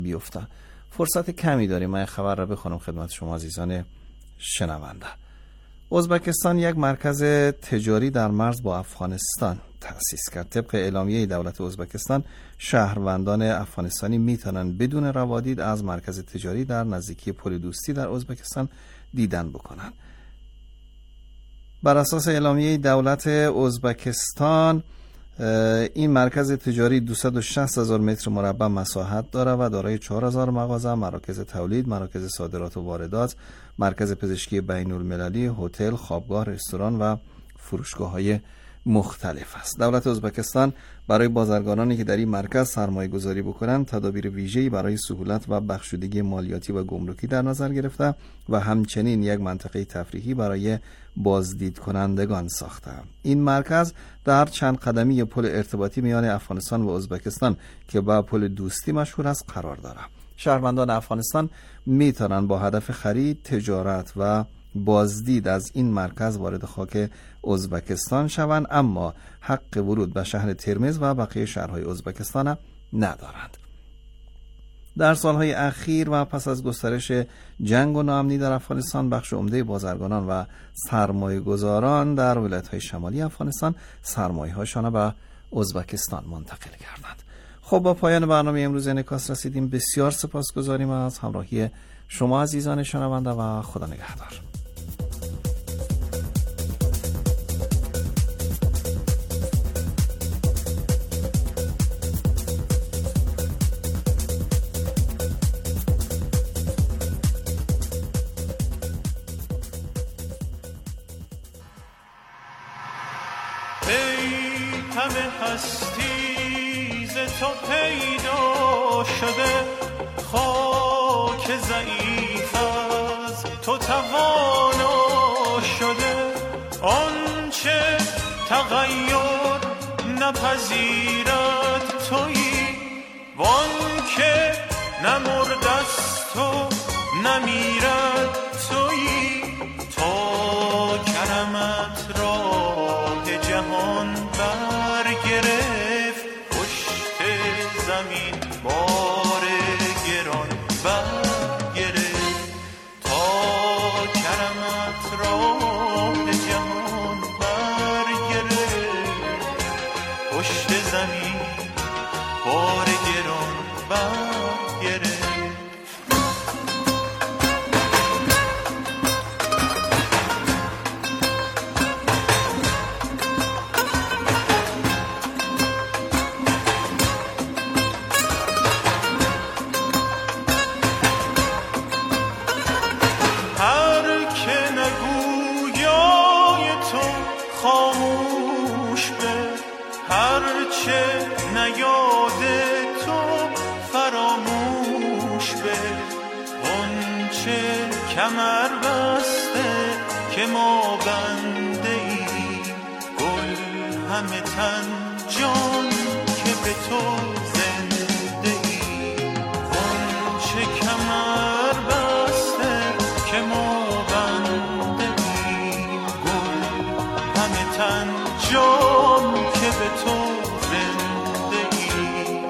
بیفتن. فرصت کمی داریم. من خبر را بخونم خدمت شما عزیزان شنونده. ازبکستان یک مرکز تجاری در مرز با افغانستان تأسیس کرد. طبق اعلامیه دولت ازبکستان، شهروندان افغانستانی میتونن بدون روادید از مرکز تجاری در نزدیکی پل دوستی در ازبکستان دیدن بکنن. بر اساس اعلامیه دولت ازبکستان، این مرکز تجاری 260,000 متر مربع مساحت داره و دارای 4,000 مغازه، مراکز تولید، مراکز صادرات و واردات، مرکز پزشکی بین المللی، هتل، خوابگاه، رستوران و فروشگاه‌های مختلف است. دولت ازبکستان برای بازرگانانی که در این مرکز سرمایه گذاری بکنند تدابیر ویژه‌ای برای سهولت و بخشودگی مالیاتی و گمرکی در نظر گرفته و همچنین یک منطقه تفریحی برای بازدید کنندگان ساخته. این مرکز در چند قدمی پل ارتباطی میان افغانستان و ازبکستان که با پل دوستی مشهور است قرار دارد. شهروندان افغانستان میتونن با هدف خرید، تجارت و بازدید از این مرکز وارد خاک ازبکستان شوند، اما حق ورود به شهر ترمز و بقیه شهرهای ازبکستان ندارند. در سالهای اخیر و پس از گسترش جنگ و ناامنی در افغانستان، بخش عمده بازرگانان و سرمایه گذاران در ولایت‌های شمالی افغانستان سرمایه‌هاشان به ازبکستان منتقل کردند. خب، با پایان برنامه امروز انعکاس رسیدیم. بسیار سپاسگزاریم از همراهی شما عزیزان شنونده و خدا نگهدار. همه هستی ز تو پیدا شده، خاک ضعیف از تو توانا شده. آنچه تغییر نپذیرد تویی، وانکه نمردست و نمیرد تویی. تا کرمت راه جهان برگرفت، پشت زمین بار گران برگرفت. تا کرمت راه جهان برگرفت، پشت زمین بار گران برگرفت. خاموش به هرچه نیاد تو فراموش به. اونچه کمر بسته که ما بنده ای، گل همه تن جان که به تو زنده ای. اونچه کمر بسته که ما جان که به تو زنده ای.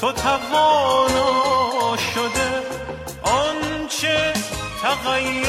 تو توانا شده آنچه تغییر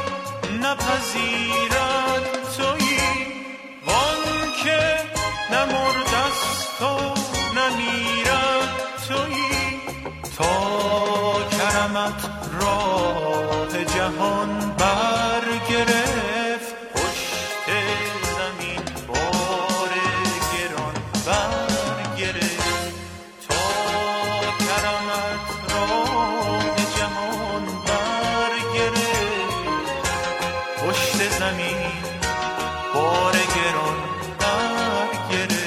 نپذیرد تویی وان که نمردست و نمیرد تویی تا کرمت راه جهان برگرفت پشت زمین بار گران برگرفت تا کرمت راه جهان برگرفت پشت زمین بار گران برگرفت.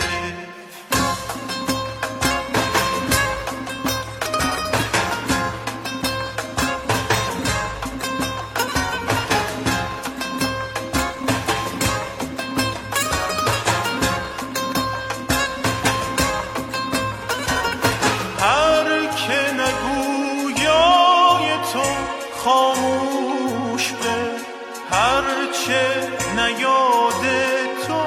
خاموش به هرچه نیاد تو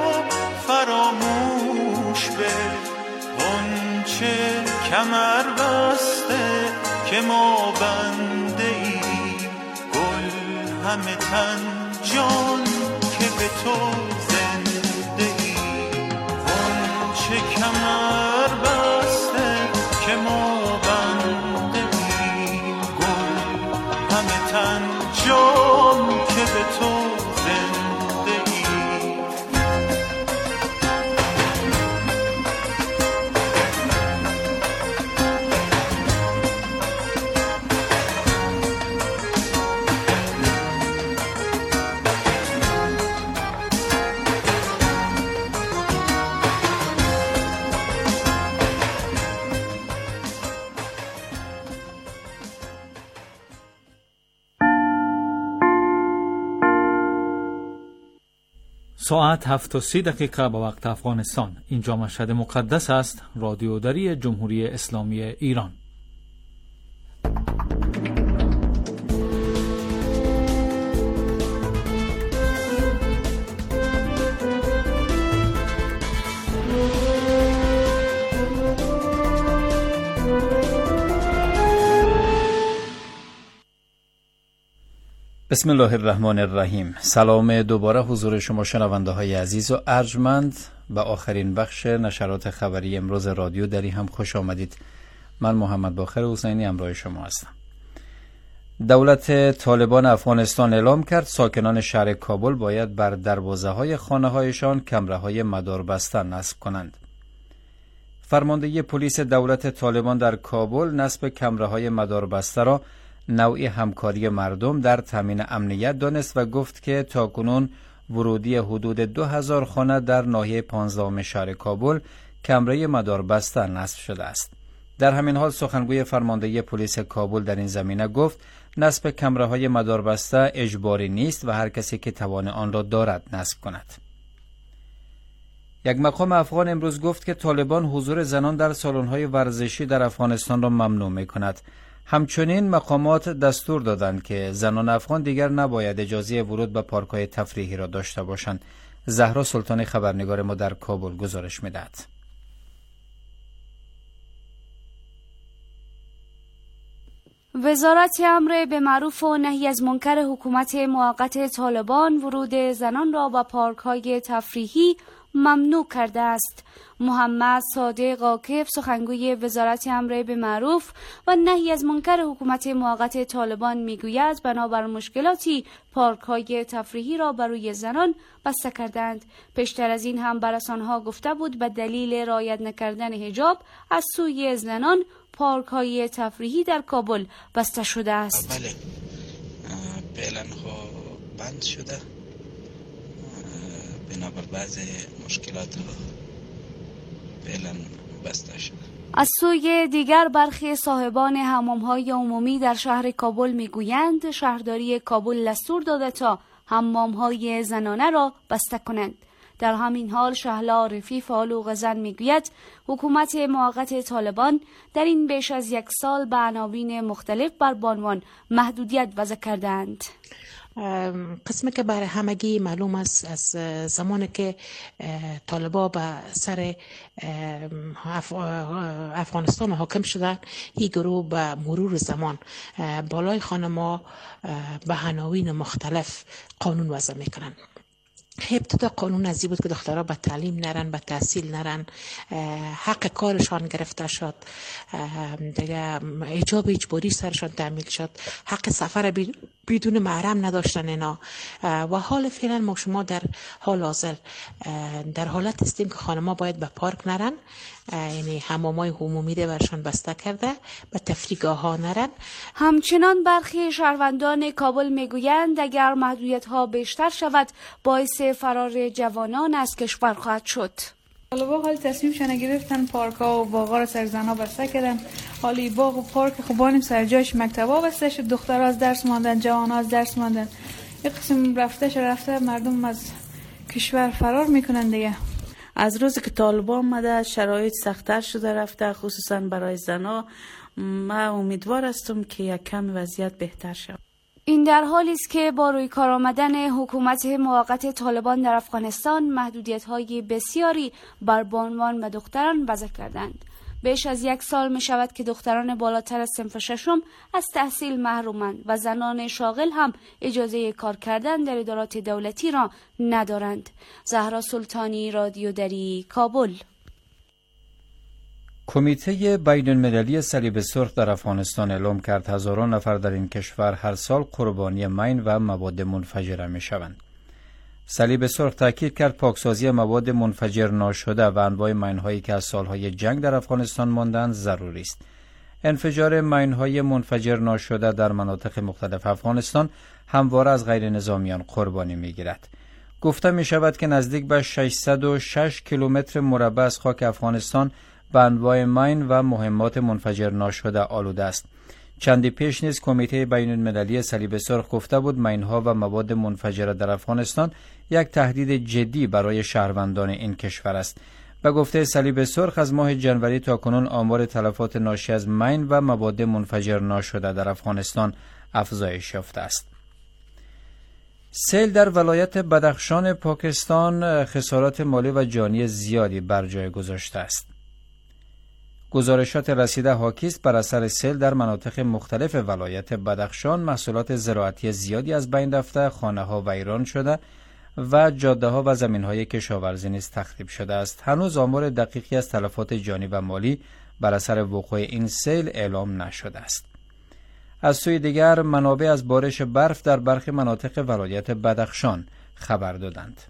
فراموش به اونچه کمر بسته که ما بنده ای گل همه تن جان که به تو زنده ای اونچه کمر بسته که ما بنده ای گل همه تن جان که به تو زنده ای. ساعت 7:30 به وقت افغانستان. اینجا مشهد مقدس است، رادیو دری جمهوری اسلامی ایران. بسم الله الرحمن الرحیم. سلام دوباره حضور شما شنونده های عزیز و ارجمند به آخرین بخش نشرات خبری امروز رادیو دری هم خوش آمدید. من محمد باقر حسینی همراه شما هستم. دولت طالبان افغانستان اعلام کرد ساکنان شهر کابل باید بر دروازه های خانه هایشان کمره های مداربسته نصب کنند. فرماندهی پلیس دولت طالبان در کابل نصب کمره های مداربسته را نوعی همکاری مردم در تامین امنیت دانست و گفت که تاکنون ورودی حدود 2000 خانه در ناحیه 15 شهر کابل کمره مداربسته نصب شده است. در همین حال سخنگوی فرماندهی پلیس کابل در این زمینه گفت نصب کمره های مداربسته اجباری نیست و هر کسی که توان آن را دارد نصب کند. یک مقام افغان امروز گفت که طالبان حضور زنان در سالن‌های ورزشی در افغانستان را ممنوع می‌کند. همچنین مقامات دستور دادند که زنان افغان دیگر نباید اجازه ورود به پارک‌های تفریحی را داشته باشند. زهرا سلطانی خبرنگار ما در کابل گزارش می‌دهد. وزارت امر به معروف و نهی از منکر حکومت موقت طالبان ورود زنان را به پارک‌های تفریحی ممنوع کرده است. محمد صادق عاکف سخنگوی وزارت امر به معروف و نهی از منکر حکومت موقت طالبان میگوید بنابر مشکلاتی پارک‌های تفریحی را برای زنان بسته کردند. پیشتر از این هم بر رسانه‌ها گفته بود به دلیل رعایت نکردن حجاب از سوی زنان پارک‌های تفریحی در کابل بسته شده است. بله، اعلان‌ها بند شده بنابر بعض مشکلات فعلا بسته شده. از سوی دیگر برخی صاحبان حمام‌های عمومی در شهر کابل میگویند شهرداری کابل دستور داده تا حمام‌های زنانه را بسته کنند. در همین حال شهلا عارفی فعال حقوق زن میگوید حکومت موقت طالبان در این بیش از 1 سال به عناوین مختلف بر بانوان محدودیت وضع کردند. قسمی که برای همگی معلوم است از زمانی که طالبان به سر افغانستان حاکم شدن، این گروه به مرور زمان بالای خانم‌ها به عناوین مختلف قانون وضع میکنن. ابتدا قانون از این بود که دخترها به تعلیم نرن، به تحصیل نرن، حق کارشان گرفته شد، دیگه حجاب اجباری سرشان تعمیل شد، حق سفر بدون محرم نداشتن اینا. و حال فعلا ما شما در حال حاضر در حالت هستیم که خانم‌ها باید به پارک نرن، یعنی حمامای عمومی رو برشان بسته کرده، به تفریحگاه‌ها نرن. همچنان برخی شهروندان کابل میگویند اگر محدودیت‌ها بیشتر شود باعث فرار جوانان از کشور خواهد شد. طالبان حال تصمیمشان گرفتن پارک‌ها و باغ‌ها را سر زن‌ها بسته کردن. حالی باغ و پارک خوبانیم سر جایش مکتب‌ها بسته شد، دخترها از درس ماندن، جوان‌ها از درس ماندن. یک قسم رفته مردم از کشور فرار میکنن دیگه. از روزی که طالبان آمده شرایط سخت‌تر شده رفته، خصوصا برای زن‌ها. من امیدوار هستم که یک کم وضعیت بهتر شود. این در حالی است که با روی کار آمدن حکومت موقت طالبان در افغانستان محدودیت‌های بسیاری بر بانوان و دختران وضع کردند. بیش از 1 سال می شود که دختران بالاتر از صنف 6 از تحصیل محرومند و زنان شاغل هم اجازه کار کردن در ادارات دولتی را ندارند. زهرا سلطانی، رادیو دری، کابل. کمیته بین المللی صلیب سرخ در افغانستان اعلام کرد هزاران نفر در این کشور هر سال قربانی مین و مواد منفجره می شوند. صلیب سرخ تاکید کرد پاکسازی مواد منفجر ناشده و انواع مین‌هایی که از سالهای جنگ در افغانستان ماندند ضروری است. انفجار مین‌های منفجر ناشده در مناطق مختلف افغانستان همواره از غیر نظامیان قربانی می‌گیرد. گفته می‌شود که نزدیک به 606 کیلومتر مربع از خاک افغانستان به انواع مین و مهمات منفجر ناشده آلوده است. چندی پیش نیز کمیته بین المللی صلیب سرخ گفته بود مین‌ها و مواد منفجره در افغانستان یک تهدید جدی برای شهروندان این کشور است. به گفته صلیب سرخ از ماه جنوری تا کنون آمار تلفات ناشی از مین و مواد منفجر ناشده در افغانستان افزایش یافته است. سیل در ولایت بدخشان پاکستان خسارات مالی و جانی زیادی بر جای گذاشته است. گزارشات رسیده حاکی است بر اثر سیل در مناطق مختلف ولایت بدخشان محصولات زراعتی زیادی از بین رفته، خانه‌ها ویران شده و جاده‌ها و زمین‌های کشاورزی نیز تخریب شده است. هنوز آمار دقیقی از تلفات جانی و مالی بر اثر وقوع این سیل اعلام نشده است. از سوی دیگر منابع از بارش برف در برخی مناطق ولایت بدخشان خبر دادند.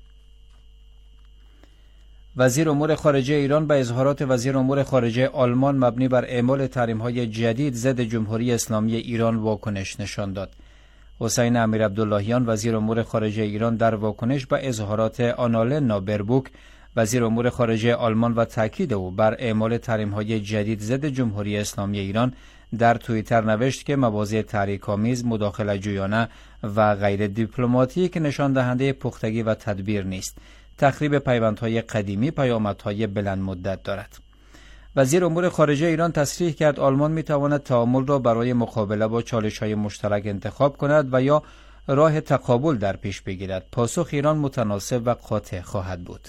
وزیر امور خارجه ایران به اظهارات وزیر امور خارجه آلمان مبنی بر اعمال تحریم‌های جدید ضد جمهوری اسلامی ایران واکنش نشان داد. حسین امیر عبداللهیان وزیر امور خارجه ایران در واکنش به اظهارات آنالنا بربوک وزیر امور خارجه آلمان و تاکید او بر اعمال تحریم‌های جدید ضد جمهوری اسلامی ایران در توییتر نوشت که مواضع تحریک‌آمیز، مداخله‌جویانه و غیر دیپلماتیک نشان دهنده پختگی و تدبیر نیست. تخریب پیوندهای قدیمی پیامدهای بلند مدت دارد. وزیر امور خارجه ایران تصریح کرد آلمان میتواند تعامل را برای مقابله با چالش‌های مشترک انتخاب کند و یا راه تقابل در پیش بگیرد. پاسخ ایران متناسب و قاطع خواهد بود.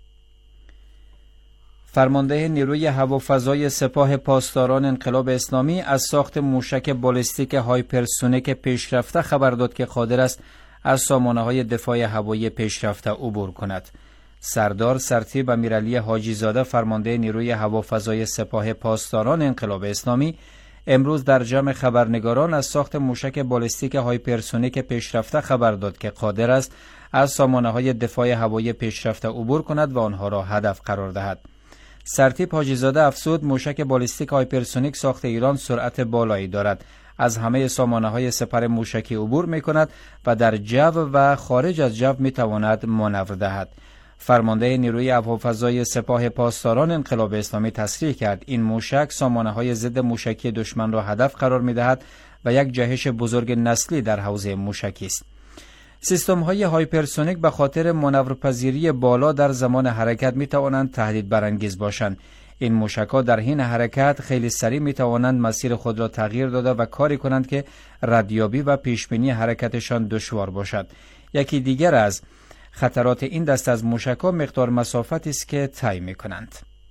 فرمانده نیروی هوافضای سپاه پاسداران انقلاب اسلامی از ساخت موشک بالستیک هایپرسونیک پیشرفته خبر داد که قادر است از سامانه‌های دفاع هوایی پیشرفته عبور کند. سردار سرتیپ امیرعلی حاجی زاده فرمانده نیروی هوافضای سپاه پاسداران انقلاب اسلامی امروز در جمع خبرنگاران از ساخت موشک بالستیک هایپرسونیک پیشرفته خبر داد که قادر است از سامانه‌های دفاع هوایی پیشرفته عبور کند و آنها را هدف قرار دهد. سرتیپ حاجی زاده افزود موشک بالستیک هایپرسونیک ساخت ایران سرعت بالایی دارد. از همه سامانه‌های سپر موشکی عبور می‌کند و در جو و خارج از جو می‌تواند مانور دهد. فرمانده نیروی هوافضای سپاه پاسداران انقلاب اسلامی تصریح کرد این موشک سامانه‌های ضد موشکی دشمن را هدف قرار می‌دهد و یک جهش بزرگ نسلی در حوزه موشکی است. سیستم‌های هایپرسونیک به خاطر منورپذیری بالا در زمان حرکت می‌توانند تهدید برانگیز باشند. این موشک‌ها در حین حرکت خیلی سریع می‌توانند مسیر خود را تغییر داده و کاری کنند که ردیابی و پیشبینی حرکتشان دشوار باشد. یکی دیگر از خطرات این دست از موشک‌ها مقدار مسافتی است که طی می‌کنند.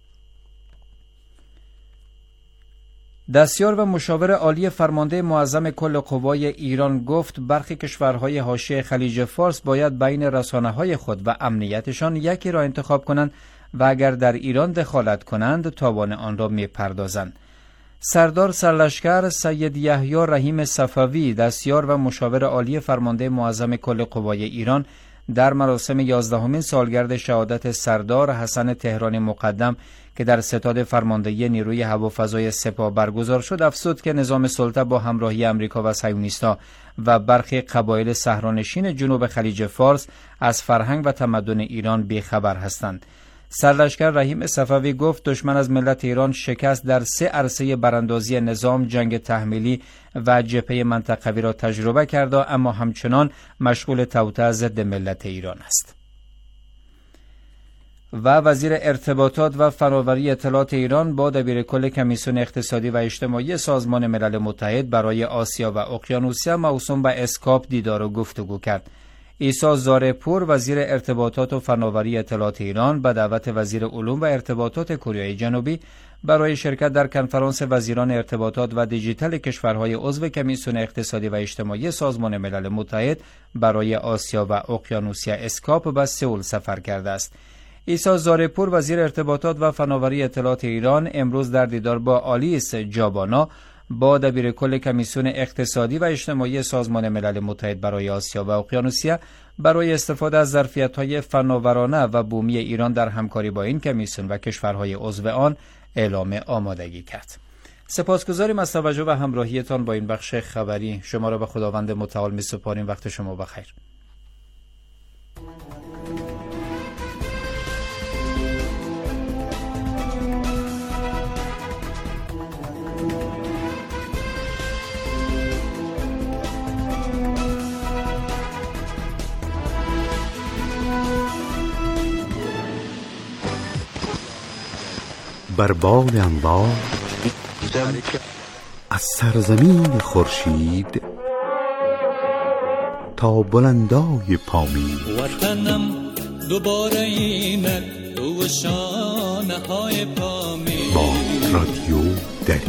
دستیار و مشاور عالی فرمانده معظم کل قوای ایران گفت برخی کشورهای حاشیه خلیج فارس باید بین رسانه‌های خود و امنیتشان یکی را انتخاب کنند و اگر در ایران دخالت کنند تاوان آن را می‌پردازند. سردار سرلشکر سید یحیی رحیم صفوی دستیار و مشاور عالی فرمانده معظم کل قوای ایران در مراسم 11مین سالگرد شهادت سردار حسن تهرانی مقدم که در ستاد فرماندهی نیروی هوافضای سپاه برگزار شد افزود که نظام سلطه با همراهی امریکا و صهیونیست‌ها و برخی قبایل صحرانشین جنوب خلیج فارس از فرهنگ و تمدن ایران بیخبر هستند. سرلشکر رحیم صفوی گفت دشمن از ملت ایران شکست در 3 عرصه براندازی نظام، جنگ تحمیلی و جبهه منطقوی را تجربه کرده اما همچنان مشغول توطئه ضد ملت ایران است. و وزیر ارتباطات و فناوری اطلاعات ایران با دبیرکل کمیسیون اقتصادی و اجتماعی سازمان ملل متحد برای آسیا و اقیانوسیا موسوم به اسکاپ دیدار و گفتگو کرد. عیسی زارپور وزیر ارتباطات و فناوری اطلاعات ایران به دعوت وزیر علوم و ارتباطات کره جنوبی برای شرکت در کنفرانس وزیران ارتباطات و دیجیتال کشورهای عضو کمیسیون اقتصادی و اجتماعی سازمان ملل متحد برای آسیا و اقیانوسیا اسکاپ به سئول سفر کرده است. عیسی زارپور وزیر ارتباطات و فناوری اطلاعات ایران امروز در دیدار با آلیس جابانا با دبیرکل کمیسیون اقتصادی و اجتماعی سازمان ملل متحد برای آسیا و اقیانوسیا برای استفاده از ظرفیت‌های فناورانه و بومی ایران در همکاری با این کمیسیون و کشورهای عضو آن اعلام آمادگی کرد. سپاسگزاریم از توجه و همراهیتان با این بخش خبری. شما را به خداوند متعال می‌سپاریم. وقت شما بخیر. بر بال انبار از سرزمین خورشید تا بلندای پامید وطنم دوباره اینک تو شانه های پامید با رادیو دری.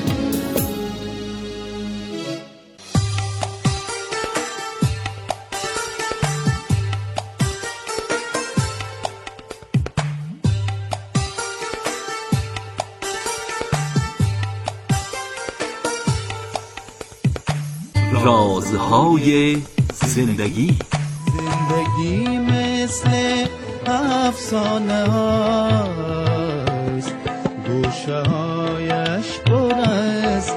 رازهای زندگی مثل افسانه هاست، گوشه هایش پر از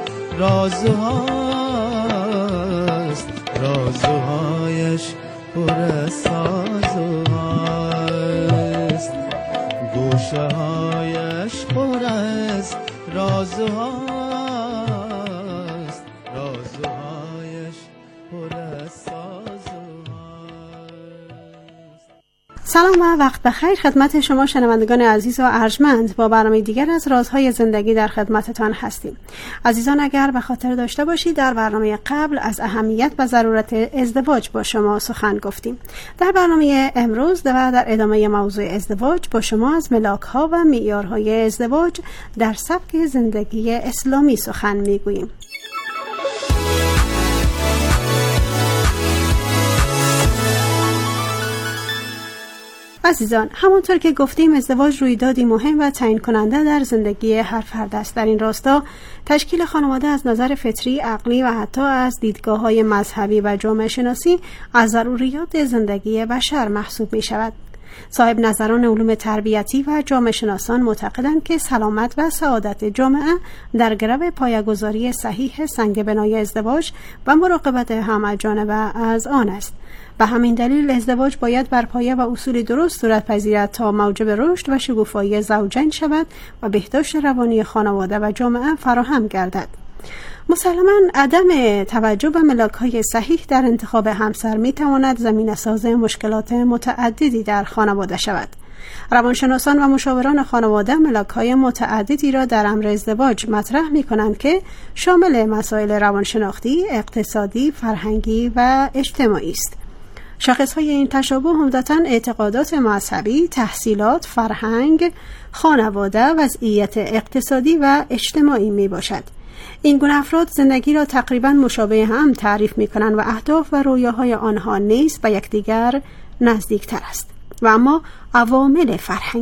رازهاست، رازهایش پر از سازهاست، گوشه هایش پر از رازهاست. سلام و وقت بخیر خدمت شما شنوندگان عزیز و ارجمند. با برنامه دیگر از رازهای زندگی در خدمتتان هستیم. عزیزان اگر به خاطر داشته باشید در برنامه قبل از اهمیت و ضرورت ازدواج با شما سخن گفتیم. در برنامه امروز و در ادامه موضوع ازدواج با شما از ملاک‌ها و معیارهای ازدواج در سبک زندگی اسلامی سخن میگوییم. عزیزان همانطور که گفتیم ازدواج رویدادی مهم و تعیین کننده در زندگی هر فرد است. در این راستا تشکیل خانواده از نظر فطری، عقلی و حتی از دیدگاه‌های مذهبی و جامعه شناسی از ضروریات زندگی بشر محسوب می شود. صاحب نظران علوم تربیتی و جامعه شناسان معتقدند که سلامت و سعادت جامعه در گرو پایه‌گذاری صحیح سنگ بنای ازدواج و مراقبت همه‌جانبه از آن است. به همین دلیل ازدواج باید بر پایه و اصول درست صورت پذیرد تا موجب رشد و شکوفایی زوجین شود و بهداشت روانی خانواده و جامعه فراهم گردد. مسلماً عدم توجه به ملاک‌های صحیح در انتخاب همسر می‌تواند زمینه‌ساز مشکلات متعددی در خانواده شود. روانشناسان و مشاوران خانواده ملاک‌های متعددی را در امر ازدواج مطرح می‌کنند که شامل مسائل روانشناختی، اقتصادی، فرهنگی و اجتماعی است. شاخص‌های این تشابه عمدتاً اعتقادات مذهبی، تحصیلات، فرهنگ، خانواده، وضعیت اقتصادی و اجتماعی میباشد. این گونه افراد زندگی را تقریباً مشابه هم تعریف می‌کنند و اهداف و رویاهای آنها نیز به یکدیگر نزدیکتر است. و اما عوامل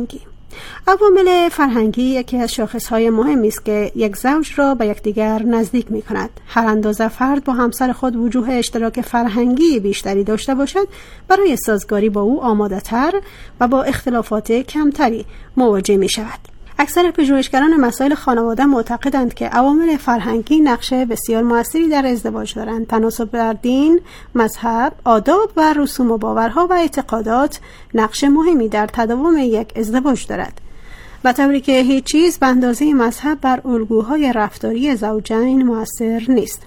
فرهنگی یکی از شاخص‌های مهمی است که یک زوج را به یکدیگر نزدیک می‌کند. هر اندازه فرد با همسر خود وجوه اشتراک فرهنگی بیشتری داشته باشد، برای سازگاری با او آماده‌تر و با اختلافات کمتری مواجه می‌شود. اکثر پژوهشگران مسائل خانواده معتقدند که عوامل فرهنگی نقش بسیار موثری در ازدواج دارند. تناسب در دین، مذهب، آداب و رسوم و باورها و اعتقادات نقش مهمی در تداوم یک ازدواج دارد. به طوری که هیچ چیز به اندازه مذهب بر الگوهای رفتاری زوجین مؤثر نیست.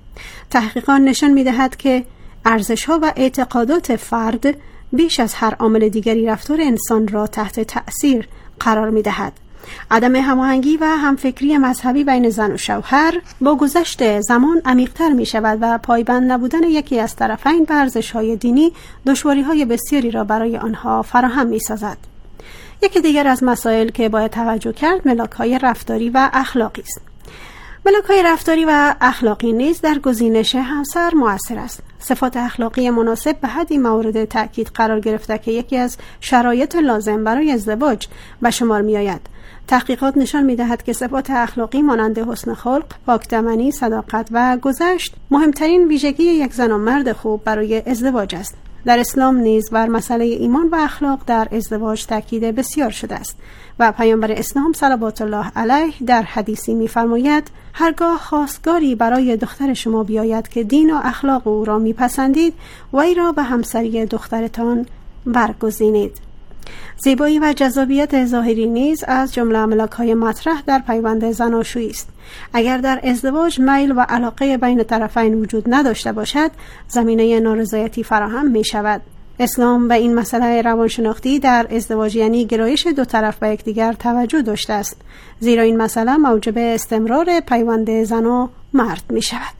تحقیقات نشان می‌دهد که ارزش‌ها و اعتقادات فرد بیش از هر عامل دیگری رفتار انسان را تحت تأثیر قرار می‌دهد. عدم هماهنگی و همفکری مذهبی بین زن و شوهر با گذشت زمان عمیق‌تر می‌شود و پایبند نبودن یکی از طرفین به ارزش‌های دینی دشواری‌های بسیاری را برای آنها فراهم می‌سازد. یکی دیگر از مسائل که باید توجه کرد ملاک‌های رفتاری و اخلاقی است. ملاک‌های رفتاری و اخلاقی نیز در گزینش همسر مؤثر است. صفات اخلاقی مناسب به حدی مورد تأکید قرار گرفته که یکی از شرایط لازم برای ازدواج به شمار می‌آید. تحقیقات نشان می‌دهد که صفات اخلاقی مانند حسن خلق، پاکدامنی، صداقت و گذشت مهمترین ویژگی یک زن و مرد خوب برای ازدواج است. در اسلام نیز بر مسئله ایمان و اخلاق در ازدواج تاکید بسیار شده است و پیامبر اسلام صلوات الله علیه در حدیثی می‌فرماید: هرگاه خواستگاری برای دختر شما بیاید که دین و اخلاق او را می‌پسندید، وی را به همسری دخترتان برگزینید. زیبایی و جذابیت ظاهری نیز از جمله ملاک‌های مطرح در پیوند زناشویی است. اگر در ازدواج میل و علاقه بین طرفین وجود نداشته باشد، زمینه نارضایتی فراهم می شود. اسلام به این مسئله روانشناختی در ازدواج یعنی گرایش دو طرف به یکدیگر توجه داشته است، زیرا این مسئله موجب استمرار پیوند زن و مرد می شود.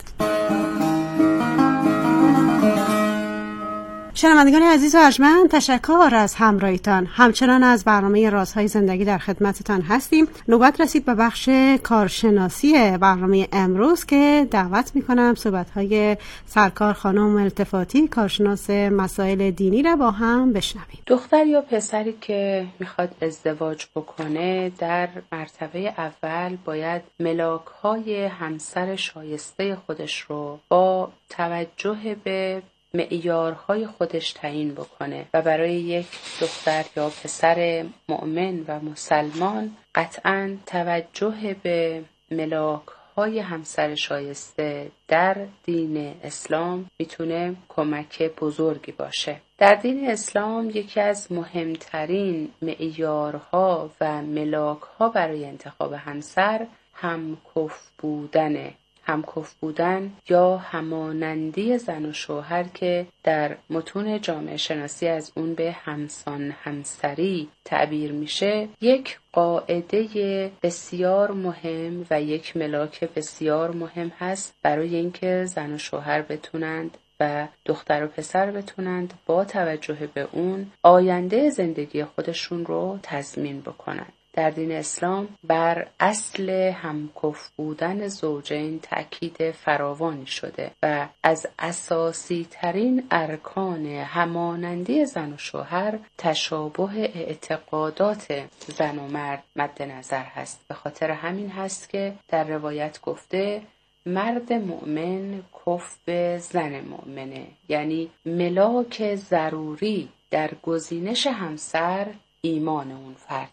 شنوندگان عزیز و ارجمند، تشکر از همراهیتان. همچنان از برنامه رازهای زندگی در خدمتتان هستیم. نوبت رسید به بخش کارشناسی برنامه امروز که دعوت میکنم صحبت‌های سرکار خانم التفاتی، کارشناس مسائل دینی را با هم بشنویم. دختر یا پسری که میخواد ازدواج بکنه در مرتبه اول باید ملاک‌های همسر شایسته خودش رو با توجه به معیارهای خودش تعیین بکنه و برای یک دختر یا پسر مؤمن و مسلمان قطعاً توجه به ملاکهای همسر شایسته در دین اسلام میتونه کمک بزرگی باشه. در دین اسلام یکی از مهمترین معیارها و ملاکها برای انتخاب همسر همکف بودنه. همکف بودن یا همانندی زن و شوهر که در متون جامعه شناسی از اون به همسان همسری تعبیر میشه، یک قاعده بسیار مهم و یک ملاک بسیار مهم هست برای اینکه زن و شوهر بتونند و دختر و پسر بتونند با توجه به اون آینده زندگی خودشون رو تضمین بکنند. در دین اسلام بر اصل همکف بودن زوجین تأکید فراوانی شده و از اساسی ترین ارکان همانندی زن و شوهر تشابه اعتقادات زن و مرد مد نظر هست. به خاطر همین هست که در روایت گفته مرد مؤمن کف به زن مؤمنه، یعنی ملاک ضروری در گزینش همسر ایمان اون فرد هست.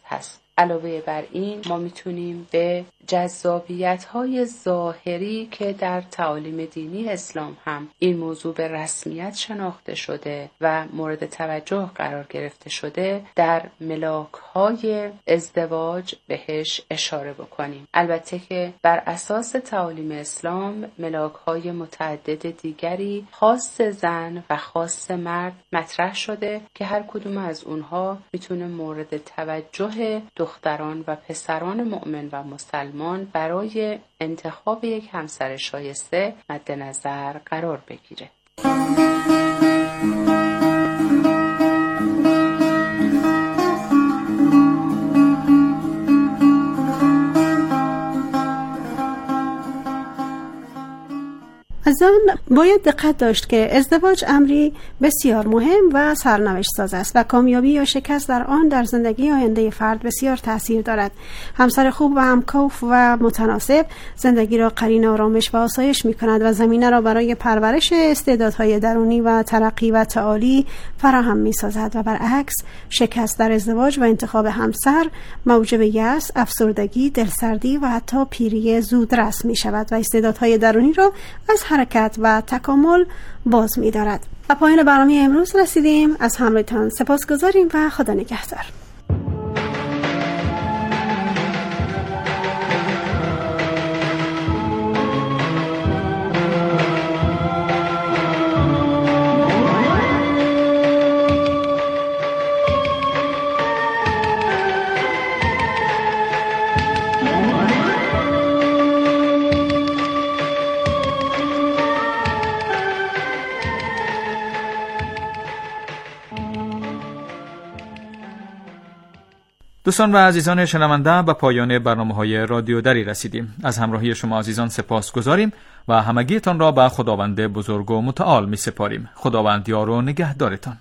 علاوه بر این ما میتونیم به جذابیت‌های ظاهری که در تعالیم دینی اسلام هم این موضوع به رسمیت شناخته شده و مورد توجه قرار گرفته شده در ملاک‌های ازدواج بهش اشاره بکنیم. البته که بر اساس تعالیم اسلام ملاک‌های متعدد دیگری خاص زن و خاص مرد مطرح شده که هر کدوم از اونها میتونه مورد توجه دختران و پسران مؤمن و مسلمان برای انتخاب یک همسر شایسته مد نظر قرار بگیره. از آن باید دقت داشت که ازدواج امری بسیار مهم و سرنوشت ساز است و کامیابی یا شکست در آن در زندگی آینده فرد بسیار تأثیر دارد. همسر خوب و همکوف و متناسب زندگی را قرین آرامش و آسایش می کند و زمینه را برای پرورش استعدادهای درونی و ترقی و تعالی فراهم می سازد و برعکس شکست در ازدواج و انتخاب همسر موجب یأس، افسردگی، دلسردی و حتی پیری زودرس می شود و استعدادهای درونی را از حرکت و تکامل باز می دارد. و پایان برنامه امروز رسیدیم. از همراهیتان سپاسگزاریم و خدا نگهدار. دوستان و عزیزان شنونده به پایان برنامه‌های رادیو دری رسیدیم. از همراهی شما عزیزان سپاسگزاریم و همگیتان را به خداوند بزرگ و متعال می سپاریم. خداوند یار و نگهدارتان.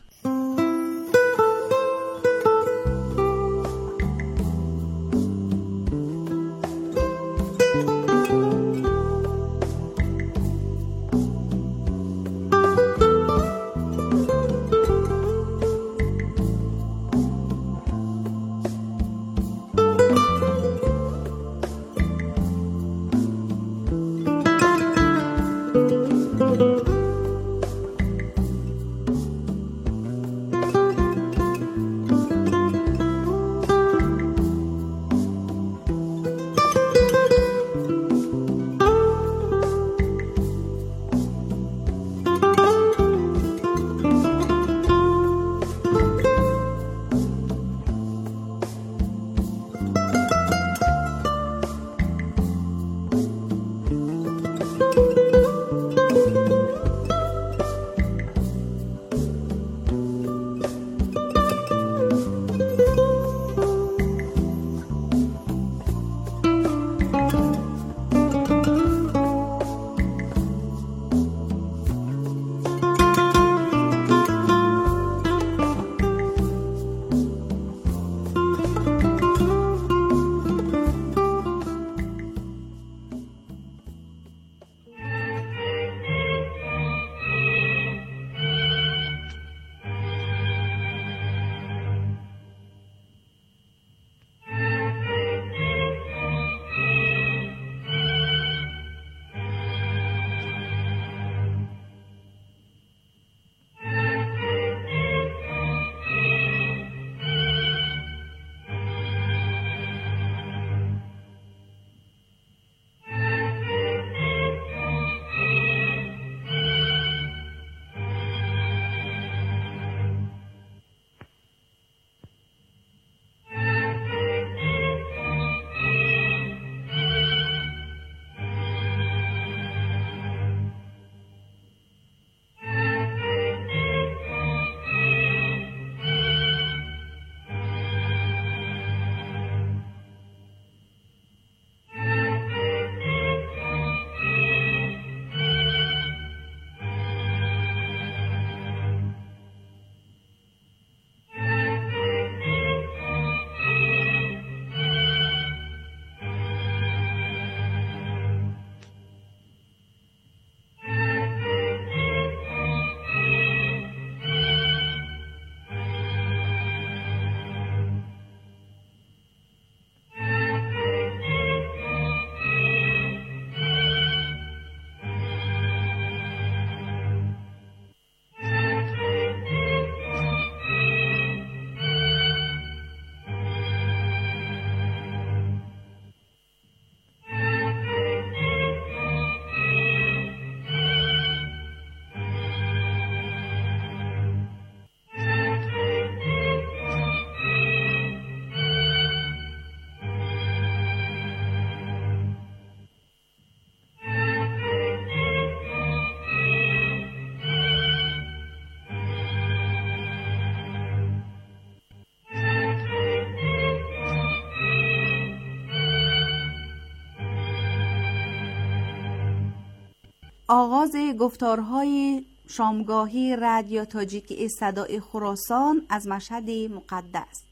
آغاز گفتارهای شامگاهی رادیو تاجیکی صدای خراسان از مشهد مقدس.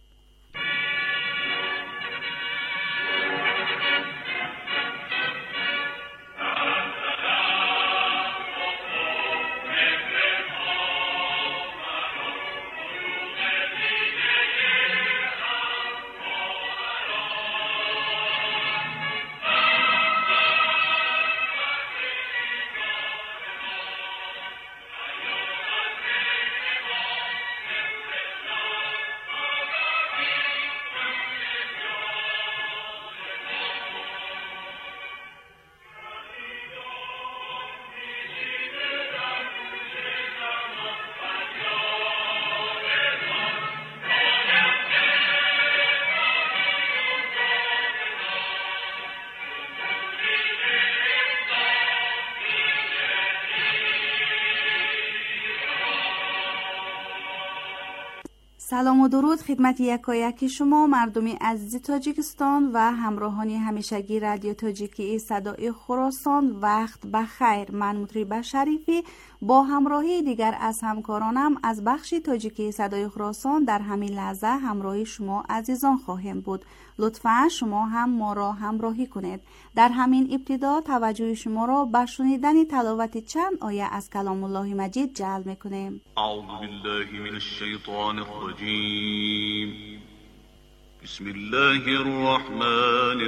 سلام و درود خدمت یکایک شما مردم عزیز تاجیکستان و همراهان همیشگی رادیو تاجیکی صدای خراسان. وقت بخیر. من مطربه شریفی با همراهی دیگر از همکارانم از بخش تاجیکی صدای خراسان در همین لحظه همراهی شما عزیزان خواهیم بود. لطفاً شما هم ما را همراهی کنید. در همین ابتدا توجه شما را به شنیدن تلاوت چند آیه از کلام الله مجید جلب می‌کنیم. اعوذ بالله من الشیطان الرجیم. بسم الله الرحمن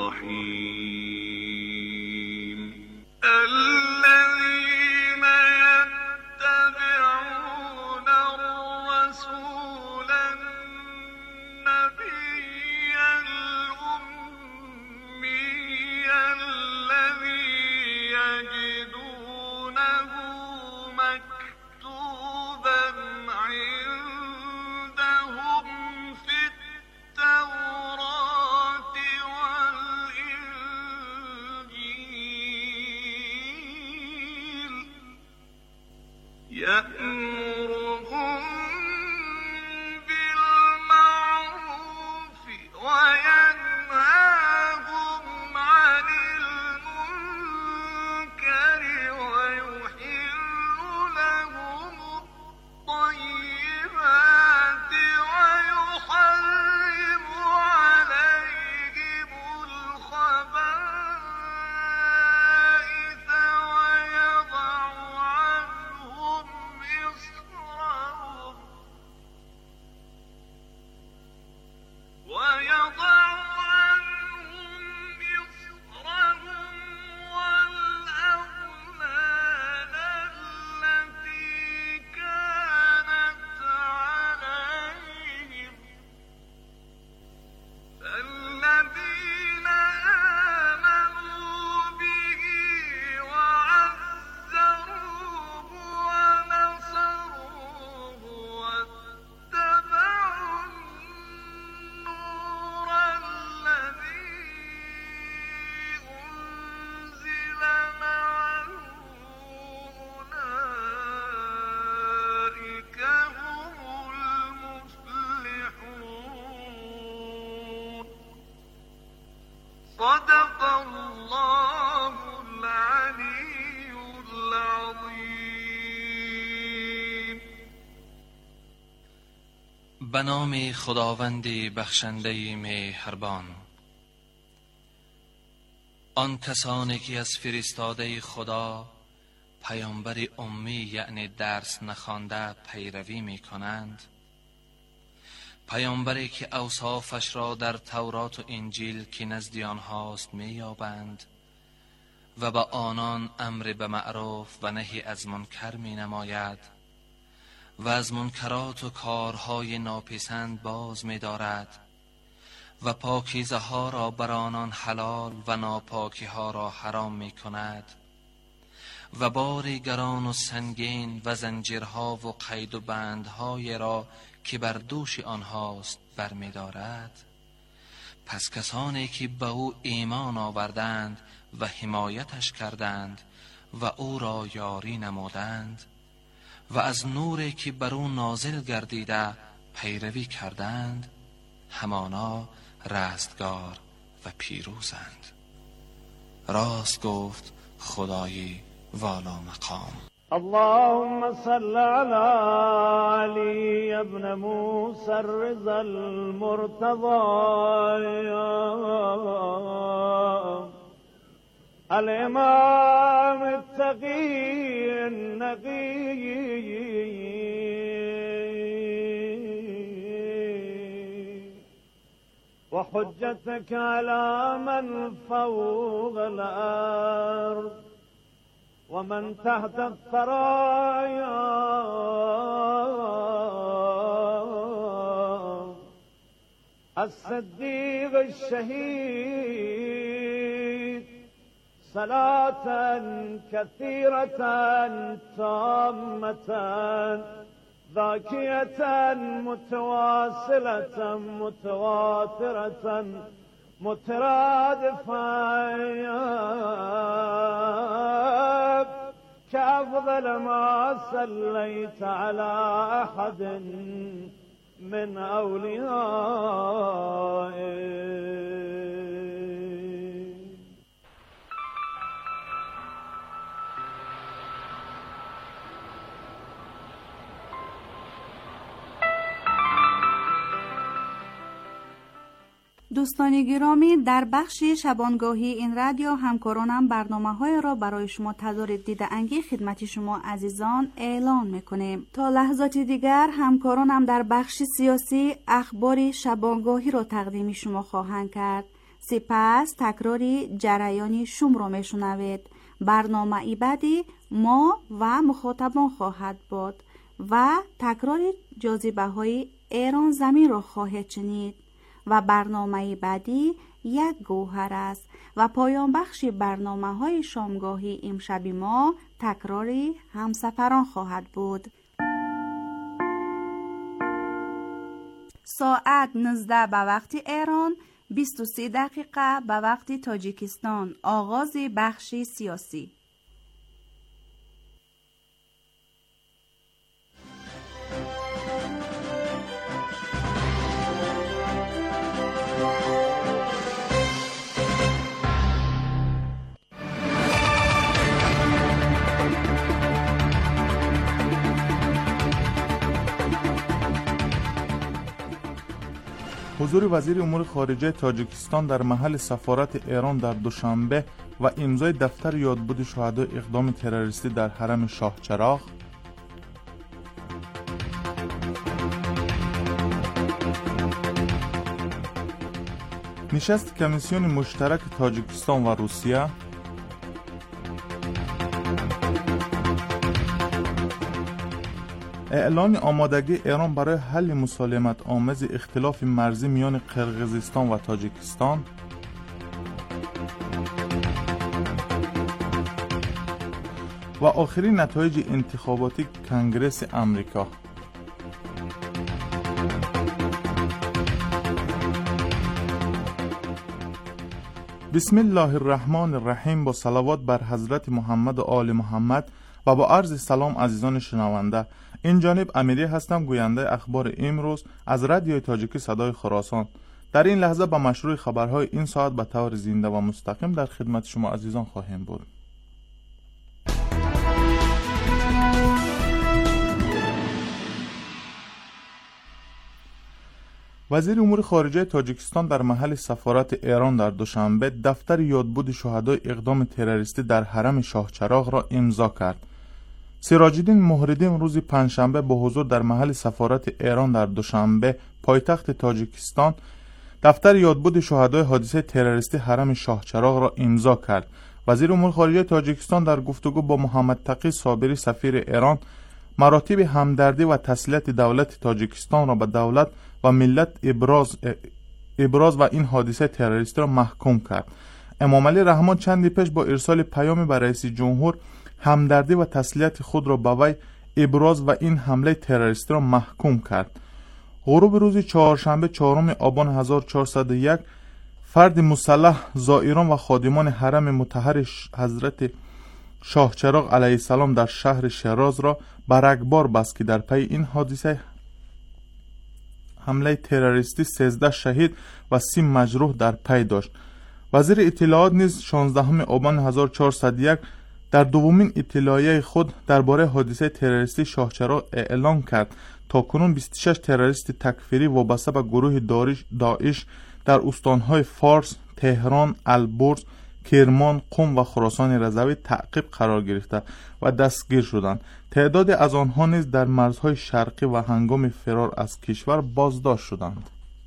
الرحیم. الذين يتبعون الرسول النبي الأمي الذي يجدونه مكتوبا عندهم في التوراة والإنجيل يأمرهم بالمعروف وينهاهم عن المنكر ويحل لهم الطيبات ويحرم عليهم الخبائث ويضع عنهم إصرهم والأغلال التي كانت عليهم فالذين آمنوا به وعزروه ونصروه واتبعوا النور الذي أنزل معه أولئك هم المفلحون. صدق الله العلي العظيم. به نام خداوند بخشنده مهربان. آن کسانی که از فرستاده خدا پیامبر امی یعنی درس نخوانده پیروی می کنند، پیامبری که اوصافش را در تورات و انجیل که نزد آنهاست می یابند و به آنان امر به معروف و نهی از منکر می نماید و از منکرات و کارهای ناپسند باز می دارد و پاکیزه ها را بر آنان حلال و ناپاکی ها را حرام می کند و بار گران و سنگین و زنجیرها و قید و بندهای را که بر دوش آنهاست برمی دارد. پس کسانی که به او ایمان آوردند و حمایتش کردند و او را یاری نمودند و از نوری که بر او نازل گردیده پیروی کردند، همانا رستگار و پیروزند. راست گفت خدای والا مقام. اللهم صل على علي ابن موسى الرضا المرتضى الإمام التقي النقي وحجتك على من فوق الأرض ومن تحت الثرايا الصديق الشهيد صلاة كثيرة تامة ذاكية متواصلة متواترة مترادفة كأفضل ما صليت على أحد من أوليائك. دوستان گرامی، در بخش شبانگاهی این رادیو همکارانم برنامه‌های را برای شما تدارک دیده انگی خدمت شما عزیزان اعلان میکنیم. تا لحظات دیگر همکارانم در بخش سیاسی اخبار شبانگاهی را تقدیم شما خواهند کرد. سپس تکراری جریانی شوم را میشنوید. برنامه بعدی ما و مخاطبان خواهد بود و تکراری جاذبه های ایران زمین را خواهد شنید. و برنامه بعدی یک گوهر است و پایان بخش برنامه های شامگاهی امشب ما تکراری همسفران خواهد بود. ساعت 19 به وقت ایران، 23 دقیقه به وقت تاجیکستان. آغاز بخش سیاسی. حضور وزیر امور خارجه تاجیکستان در محل سفارت ایران در دوشنبه و امضای دفتر یادبود شهدای اقدام تروریستی در حرم شاه چراغ. نشست کمیسیون مشترک تاجیکستان و روسیه. اعلان آمادگی ایران برای حل مسالمت آمیز اختلاف مرزی میان قرقیزستان و تاجیکستان. و آخرین نتایج انتخاباتی کنگره امریکا. بسم الله الرحمن الرحیم. با صلوات بر حضرت محمد و آل محمد و با عرض سلام عزیزان شنونده، این جانب امیری هستم، گوینده اخبار امروز از رادیوی تاجیکی صدای خراسان. در این لحظه با مشروع خبرهای این ساعت به طور زنده و مستقیم در خدمت شما عزیزان خواهیم بود. وزیر امور خارجه تاجیکستان در محل سفارت ایران در دوشنبه دفتر یادبود شهدای اقدام تروریستی در حرم شاه چراغ را امضا کرد. سراج الدین مهرالدین روز پنجشنبه با حضور در محل سفارت ایران در دوشنبه پایتخت تاجیکستان دفتر یادبود شهدای حادثه تروریستی حرم شاه چراغ را امضا کرد. وزیر امور خارجه تاجیکستان در گفتگو با محمد تقی صابری سفیر ایران مراتب همدردی و تسلیت دولت تاجیکستان را به دولت و ملت ابراز و این حادثه تروریستی را محکوم کرد. امام علی رحمان چندی پیش با ارسال پیامی به رئیس جمهور همدردی و تسلیت خود را به وی ابراز و این حمله تروریستی را محکوم کرد. غروب روز چهارشنبه 4 آبان 1401 فرد مسلح زائران و خادمان حرم مطهر حضرت شاه چراغ علیه السلام در شهر شیراز را برگبار بست که در پی این حادثه حمله تروریستی 13 شهید و 30 مجروح در پی داشت. وزیر اطلاعات نیز 16 آبان 1401 در دومین اطلاعیه خود درباره حادثه تروریستی شاهچراغ اعلام کرد تاکنون 26 تروریست تکفیری وابسته به گروه داعش در استانهای فارس، تهران، البرز، کرمان، قم و خراسان رضوی تعقیب قرار گرفته و دستگیر شدند. تعدادی از آنها نیز در مرزهای شرقی و هنگام فرار از کشور بازداشت شدند.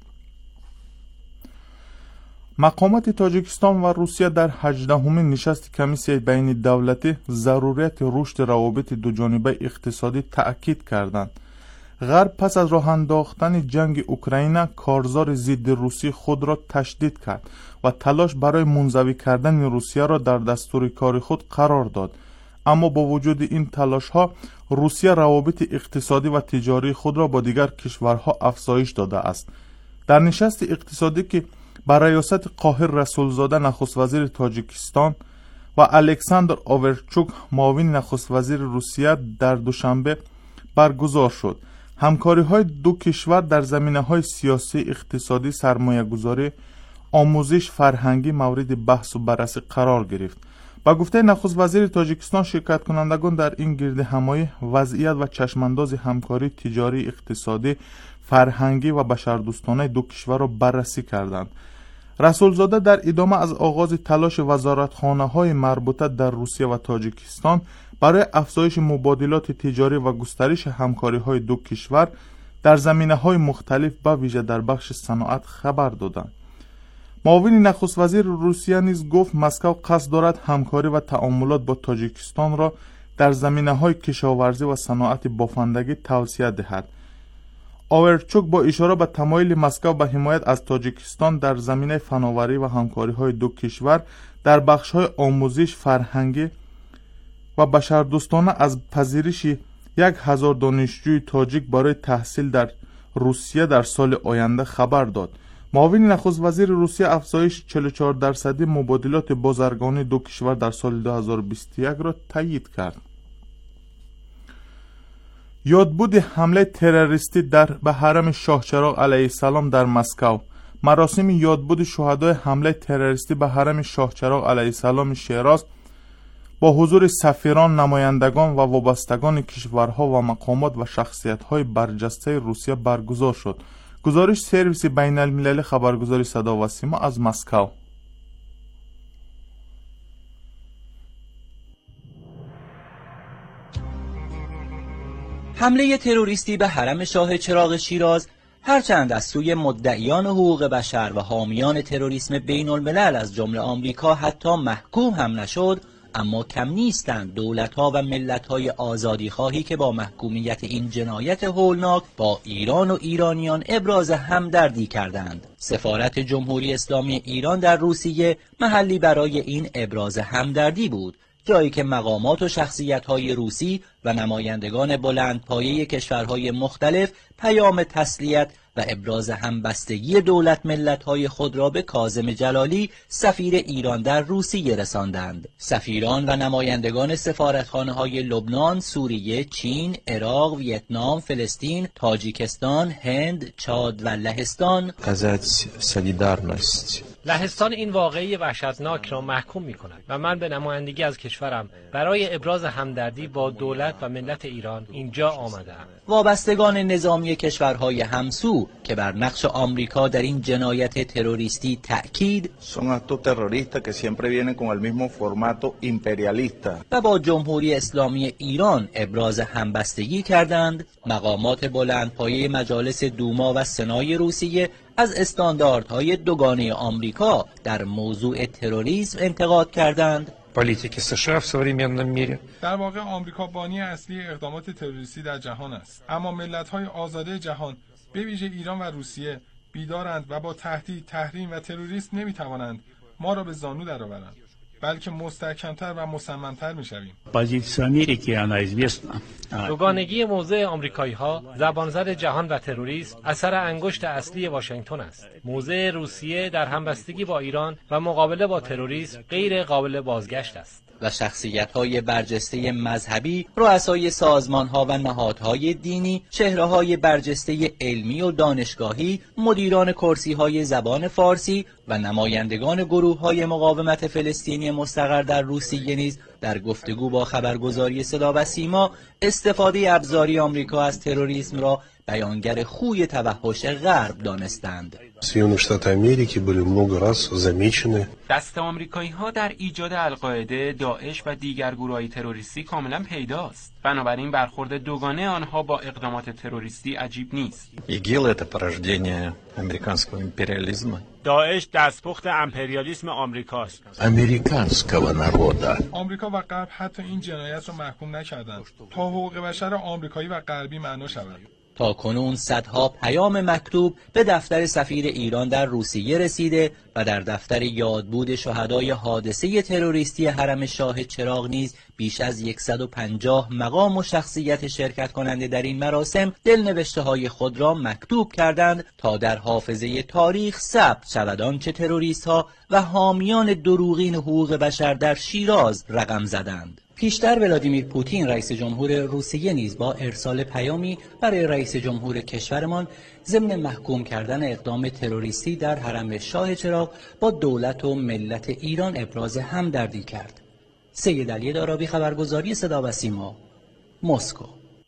مقامات تاجیکستان و روسیه در 18مین نشست کمیسیون بین دولتی ضرورت رشد روابط دوجانبه اقتصادی تأکید کردند. غرب پس از راه انداختن جنگ اوکراین کارزار ضد روسی خود را تشدید کرد و تلاش برای منزوی کردن روسیه را در دستور کار خود قرار داد. اما با وجود این تلاش ها روسیه روابط اقتصادی و تجاری خود را با دیگر کشورها افزایش داده است. در نشست اقتصادی که با ریاست قاهر رسولزاده نخست وزیر تاجیکستان و الکساندر آورچوک معاون نخست وزیر روسیه در دوشنبه برگزار شد، همکاری های دو کشور در زمینه های سیاسی، اقتصادی، سرمایه گذاری، آموزش فرهنگی مورد بحث و بررسی قرار گرفت. با گفته نخست وزیر تاجیکستان، شرکت کنندگان در این گرد همایی وضعیت و چشمانداز همکاری تجاری، اقتصادی، فرهنگی و بشردوستانه دو کشور را بررسی کردند. رسولزاده در ادامه از آغاز تلاش وزارتخانه‌های مربوطه در روسیه و تاجیکستان برای افزایش مبادلات تجاری و گسترش همکاری‌های دو کشور در زمینه‌های مختلف به ویژه در بخش صنعت خبر دادند. معاون نخست وزیر روسیه نیز گفت مسکو قصد دارد همکاری و تعاملات با تاجیکستان را در زمینه‌های کشاورزی و صنعت بافندگی توسعه دهد. آورچوک با اشاره به تمایل مسکو به حمایت از تاجیکستان در زمینه فناوری و همکاری‌های دو کشور در بخش‌های آموزش فرهنگی و بشردوستانه از پذیرش 1000 دانشجوی تاجیک برای تحصیل در روسیه در سال آینده خبر داد. معاون نخست وزیر روسیه افزایش 44% مبادلات بازرگانی دو کشور در سال 2021 را تایید کرد. یادبود حمله تروریستی به حرم شاهچراغ علیه السلام در مسکو. مراسم یادبود شهدای حمله تروریستی به حرم شاهچراغ علیه السلام شیراز با حضور سفیران، نمایندگان و وابستگان کشورها و مقامات و شخصیت‌های برجسته روسیه برگزار شد. گزارش سرویس بین المللی خبرگزاری صدا و سیما از مسکو. حمله تروریستی به حرم شاه چراغ شیراز هرچند از سوی مدعیان حقوق بشر و حامیان تروریسم بین الملل از جمله آمریکا حتی محکوم هم نشد، اما کم نیستند دولت‌ها و ملت‌های آزادیخواهی که با محکومیت این جنایت هولناک با ایران و ایرانیان ابراز همدردی کردند. سفارت جمهوری اسلامی ایران در روسیه محلی برای این ابراز همدردی بود، جایی که مقامات و شخصیت‌های روسی و نمایندگان بلندپایه کشورهای مختلف پیام تسلیت و ابراز همبستگی دولت ملت‌های خود را به کاظم جلالی سفیر ایران در روسیه رساندند. سفیران و نمایندگان سفارتخانه‌های لبنان، سوریه، چین، عراق، ویتنام، فلسطین، تاجیکستان، هند، چاد و لهستان لهستان این واقعه وحشتناک را محکوم می‌کند و من به نمایندگی از کشورم برای ابراز همدردی با دولت و ملت ایران اینجا آمده‌ام. وابستگان نظامی کشورهای همسو که بر نقش آمریکا در این جنایت تروریستی تأکید و با جمهوری اسلامی ایران ابراز همبستگی کردند، مقامات بلندپایه مجالس دوما و سنای روسیه از استانداردهای دوگانه آمریکا در موضوع تروریسم انتقاد کردند. در واقع آمریکا بانی اصلی اقدامات تروریستی در جهان است، اما ملت‌های آزاده جهان به ویژه ایران و روسیه بیدارند و با تهدید، تحریم و تروریسم نمی‌توانند ما را به زانو درآورند، بلکه مستحکم‌تر و مصمم‌تر می‌شویم. دوگانگی موضع آمریکایی‌ها، زبانزد جهان و تروریسم اثر انگشت اصلی واشنگتن است. موضع روسیه در همبستگی با ایران و مقابله با تروریسم غیر قابل بازگشت است. و شخصیت‌های برجسته مذهبی، رؤسای سازمان‌ها و نهادهای دینی، چهره‌های برجسته علمی و دانشگاهی، مدیران کرسی‌های زبان فارسی و و نمایندگان گروه‌های مقاومت فلسطینی مستقر در روسیه نیز در گفتگو با خبرگزاری صدا و سیما استفاده ابزاری آمریکا از تروریسم را بیانگر خوی توحش غرب دانستند. دست آمریکایی ها در ایجاد القاعده، داعش و دیگر گروه‌های تروریستی کاملا پیداست. بنابراین برخورد دوگانه آنها با اقدامات تروریستی عجیب نیست. داعش دستپخت امپریالیسم آمریکاست. آمریکا و غرب حتی این جنایت را محکوم نکردند تا حقوق بشر آمریکایی و غربی معنا شود. تا کنون صدها پیام مکتوب به دفتر سفیر ایران در روسیه رسیده و در دفتر یادبود شهدای حادثه تروریستی حرم شاه چراغ نیز بیش از 150 مقام و شخصیت شرکت کننده در این مراسم دلنوشته‌های خود را مکتوب کردند تا در حافظه تاریخ ثبت شود آنچه تروریست‌ها و حامیان دروغین حقوق بشر در شیراز رقم زدند. پیشتر ولادیمیر پوتین رئیس جمهور روسیه نیز با ارسال پیامی برای رئیس جمهور کشورمان ضمن محکوم کردن اقدام تروریستی در حرم شاه چراغ با دولت و ملت ایران ابراز همدردی کرد. سید علی دارابی، خبرگزاری صدا و سیما، مسکو.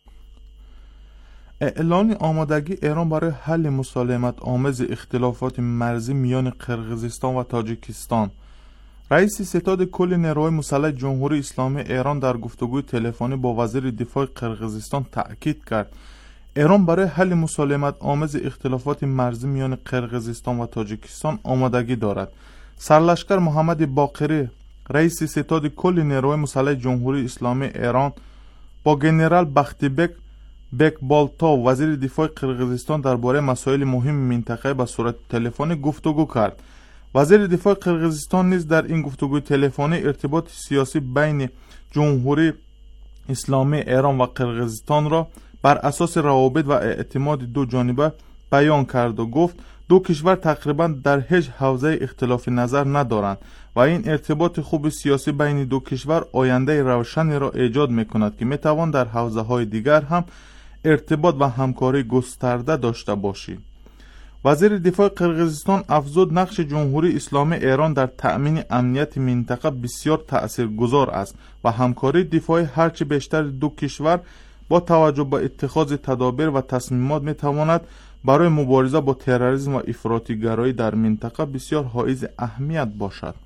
اعلان آمادگی ایران برای حل مسالمت آمیز اختلافات مرزی میان قرقیزستان و تاجیکستان. رئیس ستاد کل نیروهای مسلح جمهوری اسلامی ایران در گفتگوی تلفنی با وزیر دفاع قرقیزستان تأکید کرد ایران برای حل مسالمت آمیز اختلافات مرزی میان قرقیزستان و تاجیکستان آمادگی دارد. سرلشکر محمد باقری، رئیس ستاد کل نیروهای مسلح جمهوری اسلامی ایران، با گنرال بختیبک بکبالتا وزیر دفاع قرقیزستان درباره مسائل مهم منطقه به صورت تلفنی گفتگو کرد. وزیر دفاع قرقیزستان نیز در این گفتگوی تلفنی ارتباط سیاسی بین جمهوری اسلامی ایران و قرقیزستان را بر اساس روابط و اعتماد دو جانبه بیان کرد و گفت دو کشور تقریبا در هیچ حوزه اختلاف نظر ندارند و این ارتباط خوب سیاسی بین دو کشور آینده روشنی را ایجاد می‌کند که می‌توان در حوزه‌های دیگر هم ارتباط و همکاری گسترده داشته باشد. وزیر دفاع قرقیزستان افزود نقش جمهوری اسلامی ایران در تأمین امنیت منطقه بسیار تأثیرگذار است و همکاری دفاعی هرچه بیشتر دو کشور با توجه به اتخاذ تدابیر و تصمیمات میتواند برای مبارزه با تروریسم و افراطی‌گرایی در منطقه بسیار حائز اهمیت باشد.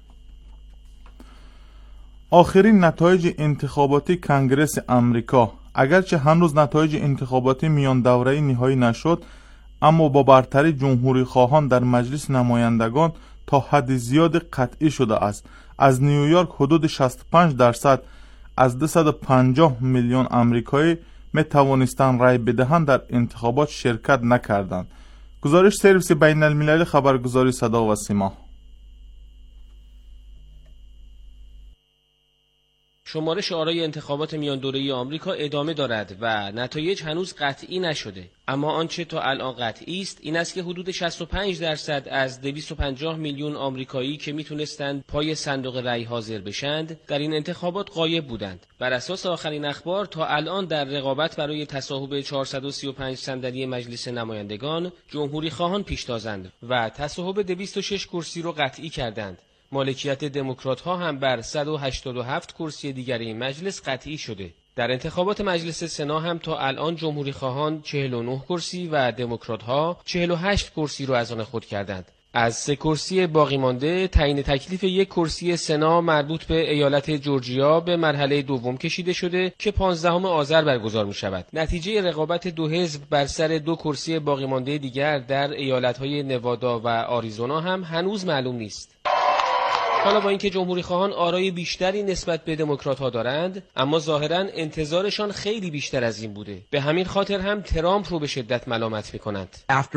آخرین نتایج انتخاباتی کنگره امریکا. اگرچه هنوز نتایج انتخاباتی میان دوره‌ای نهایی نشد، اما با برتری جمهوری خواهان در مجلس نمایندگان تا حد زیاد قطعی شده است. از نیویورک حدود 65% از 250 میلیون آمریکایی می توانستند رای بدهند در انتخابات شرکت نکردند. گزارش سرویس بین المللی خبرگزاری صدا و سیما. شمارش آرای انتخابات میان دوره‌ای آمریکا ادامه دارد و نتایج هنوز قطعی نشده، اما آنچه تا الان قطعی است این است که حدود 65% از 250 میلیون آمریکایی که میتونستند پای صندوق رای حاضر بشند در این انتخابات غایب بودند. بر اساس آخرین اخبار تا الان در رقابت برای تصاحب 435 صندلی مجلس نمایندگان جمهوری خواهان پیشتازند و تصاحب 206 کرسی رو قطعی کردند. مالکیت دموکرات ها هم بر 187 کرسی دیگر این مجلس قطعی شده. در انتخابات مجلس سنا هم تا الان جمهوری خواهان 49 کرسی و دموکرات ها 48 کرسی رو از آن خود کردند. از 3 کرسی باقی مانده تعیین تکلیف 1 کرسی سنا مربوط به ایالت جورجیا به مرحله دوم کشیده شده که 15 آذر برگزار می شود. نتیجه رقابت دو حزب بر سر 2 کرسی باقی مانده دیگر در ایالت‌های نوادا و آریزونا هم هنوز معلوم نیست. حالا با اینکه جمهوری خواهان آرای بیشتری نسبت به دموکرات ها دارند، اما ظاهراً انتظارشان خیلی بیشتر از این بوده. به همین خاطر هم ترامپ رو به شدت ملامت می‌کنند.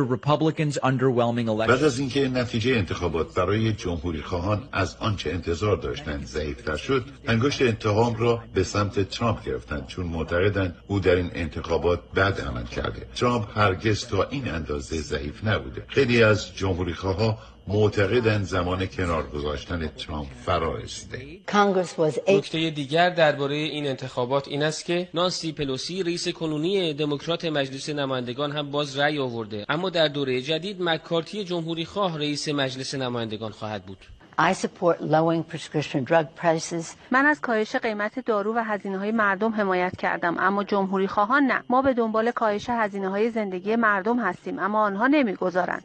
بعد از اینکه نتیجه انتخابات برای جمهوری خواهان از آنچه انتظار داشتند ضعیف‌تر شد، انگشت اتهام را به سمت ترامپ گرفتند چون معتقدند او در این انتخابات بد عمل کرده. ترامپ هرگز تا این اندازه ضعیف نبوده. خیلی از جمهوری خواها معتقدند زمان کنار گذاشتن ترامپ فرا رسیده. نکته دیگر درباره این انتخابات این است که نانسی پلوسی رئیس کنونی دموکرات مجلس نمایندگان هم باز رأی آورده، اما در دوره جدید مکارتی جمهوری خواه رئیس مجلس نمایندگان خواهد بود. من از کاهش قیمت دارو و هزینه‌های مردم حمایت کردم، اما جمهوری خواهان نه. ما به دنبال کاهش هزینه‌های زندگی مردم هستیم، اما آنها نمی‌گذارند.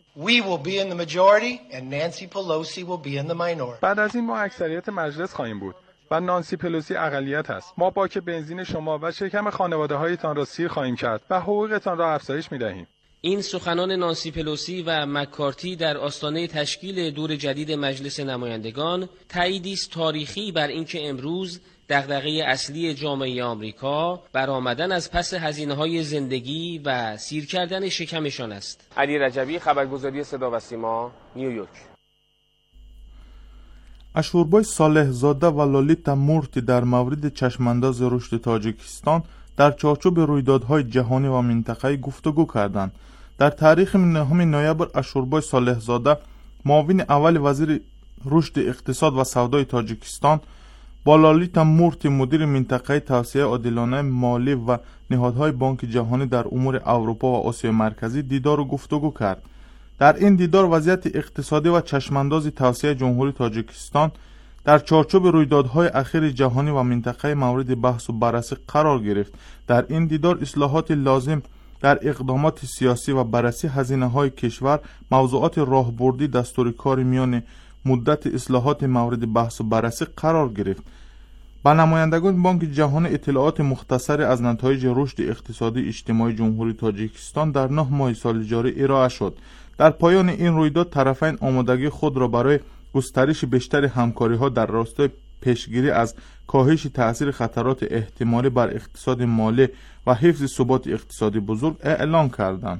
بعد از این ما اکثریت مجلس خواهیم بود و نانسی پلوسی اقلیت است. ما باک بنزین شما و شکم خانواده‌هایتان را سیر خواهیم کرد و حقوقتان را افزایش می‌دهیم. این سخنان نانسی پلوسی و مکارتی در آستانه تشکیل دور جدید مجلس نمایندگان تأییدی است تاریخی بر اینکه امروز دغدغه اصلی جامعه آمریکا برآمدن از پس هزینه‌های زندگی و سیر کردن شکمشان است. علی رجبی، خبرگزاری صدا و سیما، نیویورک. اشوربای صالح زاده و لالیتا مورتی در مورد چشمانداز رشد تاجیکستان در چارچوب رویدادهای جهانی و منطقه‌ای گفتگو کردند. در تاریخ 9 نوامبر اشوربای صالح زاده، معاون اول وزیر رشد اقتصاد و سودای تاجیکستان، با لالیتا مورتی مدیر منطقه توسعه عادلانه مالی و نهادهای بانک جهانی در امور اروپا و آسیا مرکزی دیدار و گفتگو کرد. در این دیدار وضعیت اقتصادی و چشمانداز توسعه جمهوری تاجیکستان در چارچوب رویدادهای اخیر جهانی و منطقه مورد بحث و بررسی قرار گرفت. در این دیدار اصلاحات لازم در اقدامات سیاسی و بررسی هزینه‌های کشور، موضوعات راهبردی دستور کار میان مدت اصلاحات مورد بحث و بررسی قرار گرفت. با نمایندگان بانک جهانی اطلاعات مختصری از نتایج رشد اقتصادی اجتماعی جمهوری تاجیکستان در 9 ماه سال جاری ارائه شد. در پایان این رویداد طرفین آمادگی خود را برای گسترش بیشتر همکاری‌ها در راستای پیشگیری از کاهش تأثیر خطرات احتمالی بر اقتصاد مالی و حفظ ثبات اقتصادی بزرگ اعلام کردند.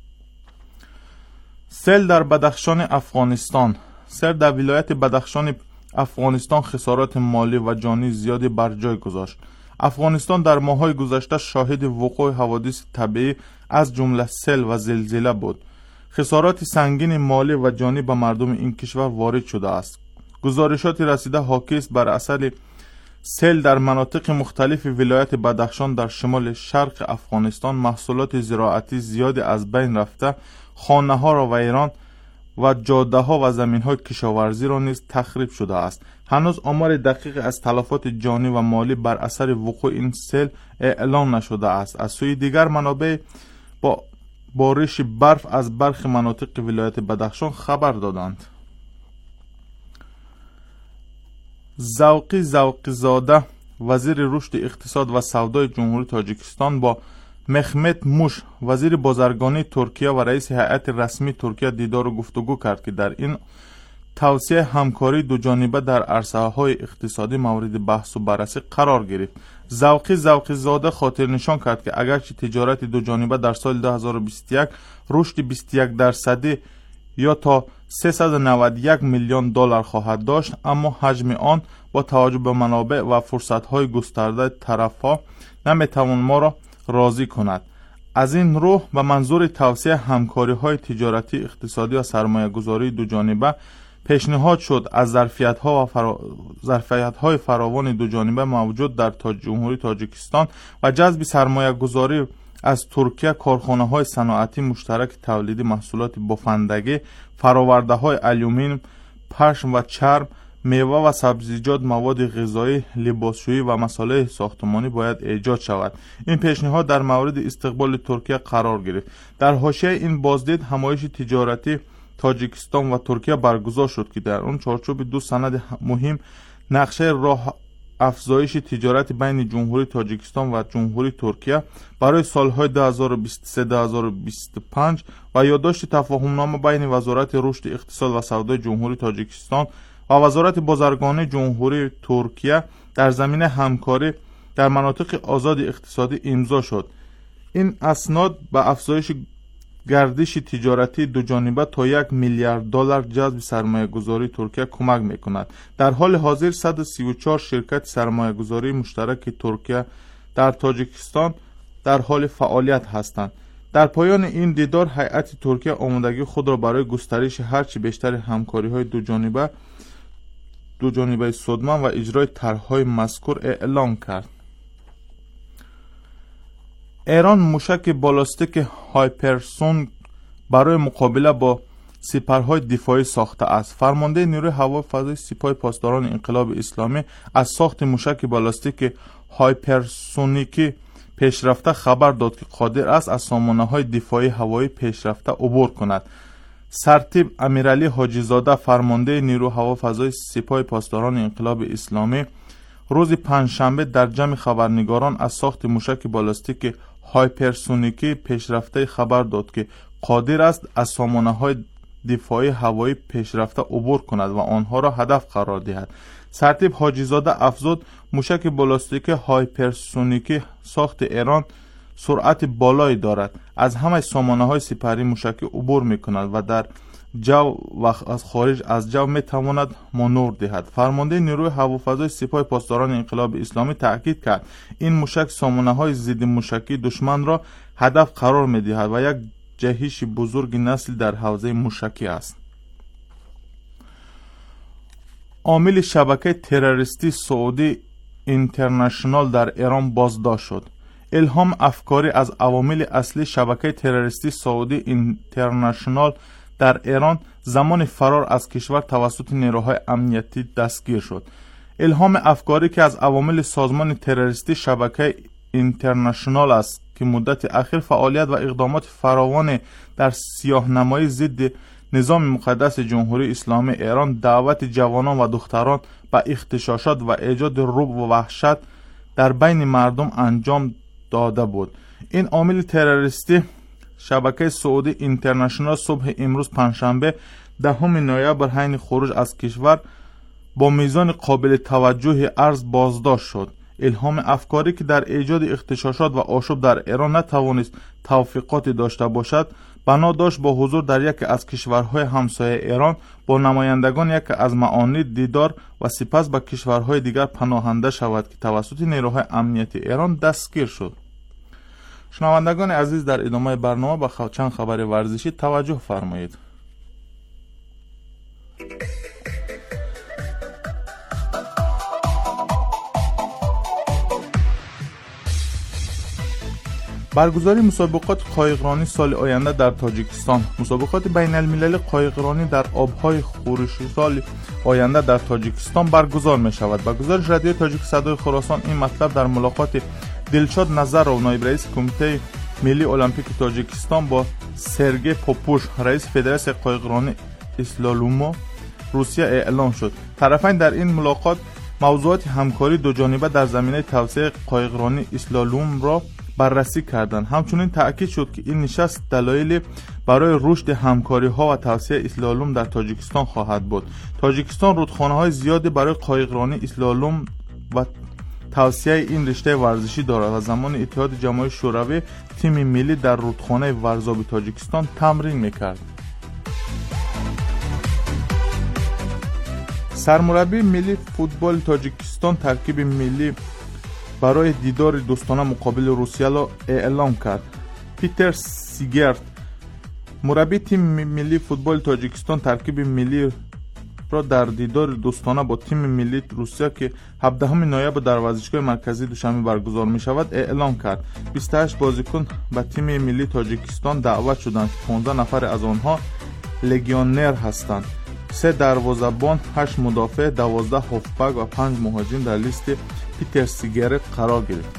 سیل در بدخشان افغانستان. سیل در ولایت بدخشان افغانستان خسارات مالی و جانی زیادی بر جای گذاشت. افغانستان در ماه‌های گذشته شاهد وقوع حوادث طبیعی از جمله سیل و زلزله بود. خسارات سنگین مالی و جانی به مردم این کشور وارد شده است. گزارشات رسیده حاکی است بر اثر سیل در مناطق مختلف ولایت بدخشان در شمال شرق افغانستان محصولات زراعتی زیادی از بین رفته، خانه‌ها را ویران و جاده‌ها و زمین‌های کشاورزی را نیز تخریب شده است. هنوز آمار دقیق از تلفات جانی و مالی بر اثر وقوع این سیل اعلام نشده است. از سوی دیگر منابع با بارش برف از برخی مناطق ولایت بدخشان خبر دادند. زوقی زاده وزیر رشد اقتصاد و سودای جمهوری تاجیکستان با مخمت موش وزیر بازرگانی ترکیه و رئیس هیئت رسمی ترکیه دیدار و گفتگو کرد که در این توسعه همکاری دو جانبه در عرصه‌های اقتصادی مورد بحث و بررسی قرار گرفت. زوقی زاده خاطر نشان کرد که اگرچه تجارت دو جانبه در سال 2021 رشد 21% یا تا 391 میلیون دلار خواهد داشت، اما حجم آن با توجه به منابع و فرصت‌های گسترده طرف‌ها نمی‌توان ما را راضی کند. از این رو به منظور توسعه همکاری‌های تجارتی، اقتصادی و سرمایه‌گذاری دو جانبه پیشنهاد شد از ظرفیت‌های فراوان دو جانبه موجود در جمهوری تاجیکستان و جذب سرمایه‌گذاری از ترکیه کارخانه‌های صنعتی مشترک تولیدی محصولات بافندگی، فرآورده‌های آلومینیوم، پشم و چرم، میوه و سبزیجات، مواد غذایی، لباسشویی و مسائل ساختمانی باید ایجاد شود. این پیشنهاد در مورد استقبال ترکیه قرار گرفت. در حاشیه این بازدید همایش تجارتی تاجیکستان و ترکیه برگزار شد که در آن چارچوب دو سند مهم نقشه راه افزایش تجارت بین جمهوری تاجیکستان و جمهوری ترکیه برای سالهای 2023-2025 و یادداشت تفاهمنامه بین وزارت رشد اقتصاد و سودای جمهوری تاجیکستان و وزارت بازرگانی جمهوری ترکیه در زمینه همکاری در مناطق آزاد اقتصادی امضا شد. این اسناد به افزایش گردش تجارتی دو جانبه تا 1 میلیارد دلار جذب سرمایه گذاری ترکیه کمک میکند. در حال حاضر 134 شرکت سرمایه گذاری مشترک ترکیه در تاجیکستان در حال فعالیت هستند. در پایان این دیدار هیئت ترکیه آمادگی خود را برای گسترش هرچی بیشتر همکاری‌های دو جانبه سودمند و اجرای طرح‌های مذکور اعلام کرد. ایران موشک بالستیک هایپرسونیک برای مقابله با سپرهای دفاعی ساخته است. فرمانده نیروی هوایی فضایی سپاه پاسداران انقلاب اسلامی از ساخت موشک بالستیک هایپرسونیکی پیشرفته خبر داد که قادر است از سامانه‌های دفاعی هوایی پیشرفته عبور کند. سرتیپ امیرعلی حاجی زاده فرمانده نیروی هوایی فضایی سپاه پاسداران انقلاب اسلامی روز پنجشنبه در جمع خبرنگاران از ساخت موشک بالستیک هایپرسونیکی پیشرفته خبر داد که قادر است از سامانه‌های دفاعی هوایی پیشرفته عبور کند و آنها را هدف قرار دهد. سرتیپ حاجی زاده افزود موشک بالستیک هایپرسونیکی ساخت ایران سرعت بالایی دارد، از همه سامانه‌های سپری موشکی عبور می‌کند و در جو و از خارج از جو می‌تواند مانور دهد. فرمانده نیروی هوافضای سپاه پاسداران انقلاب اسلامی تاکید کرد این موشک سامانه‌های ضد موشکی دشمن را هدف قرار می‌دهد و یک جهش بزرگ نسل در حوزه موشکی است. عامل شبکه تروریستی سعودی اینترنشنال در ایران بازداشت شد. الهام افکاری از عوامل اصلی شبکه تروریستی سعودی اینترنشنال در ایران زمان فرار از کشور توسط نیروهای امنیتی دستگیر شد. الهام افکاری که از عوامل سازمان تروریستی شبکه اینترنشنال است که مدت اخیر فعالیت و اقدامات فراوان در سیاه‌نمایی ضد نظام مقدس جمهوری اسلامی ایران، دعوت جوانان و دختران به اغتشاشات و ایجاد رعب و وحشت در بین مردم انجام داده بود. این عامل تروریستی شبکه سعودی اینترنشنال صبح امروز پنجشنبه 10 نوامبر حین خروج از کشور با میزان قابل توجه ارز بازداشت شد. الهام افکاری که در ایجاد اغتشاشات و آشوب در ایران نتوانست توفیقاتی داشته باشد، بنا داشت با حضور در یکی از کشورهای همسایه ایران با نمایندگان یکی از معانی دیدار و سپس به کشورهای دیگر پناهنده شود که توسط نیروهای امنیتی ایران دستگیر شد. شنوندگان عزیز، در ادامه برنامه به چند خبر ورزشی توجه فرمایید. برگزاری مسابقات قایقرانی سال آینده در تاجیکستان. مسابقات بین المللی قایقرانی در آبهای خروشی سال آینده در تاجیکستان برگزار می شود. با گزارش رادیو تاجیک صدای خراسان این مطلب در ملاقات دلشاد نظرov نایب رئیس کمیته ملی المپیک تاجیکستان با سرگی پوپوش رئیس فدراسیون قایقرانی اسلالوم روسیه اعلام شد. طرفین در این ملاقات موضوعات همکاری دو جانبه در زمینه توسعه قایقرانی اسلالوم را بررسی کردند. همچنین تأکید شد که این نشست دلایل برای رشد همکاری ها و توسعه اسلالوم در تاجیکستان خواهد بود. تاجیکستان رودخانه های زیادی برای قایقرانی اسلالوم و توسعه این رشته ورزشی دارد و زمان اتحاد جماهیر شوروی تیم ملی در رودخانه ورزاب تاجیکستان تمرین میکرد. سرمربی ملی فوتبال تاجیکستان ترکیب ملی برای دیدار دوستانه مقابل روسیه را اعلام کرد. پیتر سیگرت مربی تیم ملی فوتبال تاجیکستان ترکیب ملی را در دیدار دوستانه با تیم ملی روسیه که 17 نوامبر در ورزشگاه مرکزی دوشنبه برگزار می شود اعلام کرد. 28 بازیکن به تیم ملی تاجیکستان دعوت شدند که 15 نفر از آنها لگیونر هستند. 3 دروازه‌بان، 8 مدافع، 12 هافبک و 5 مهاجم در لیست پیتر سیگرت قرار گرفت.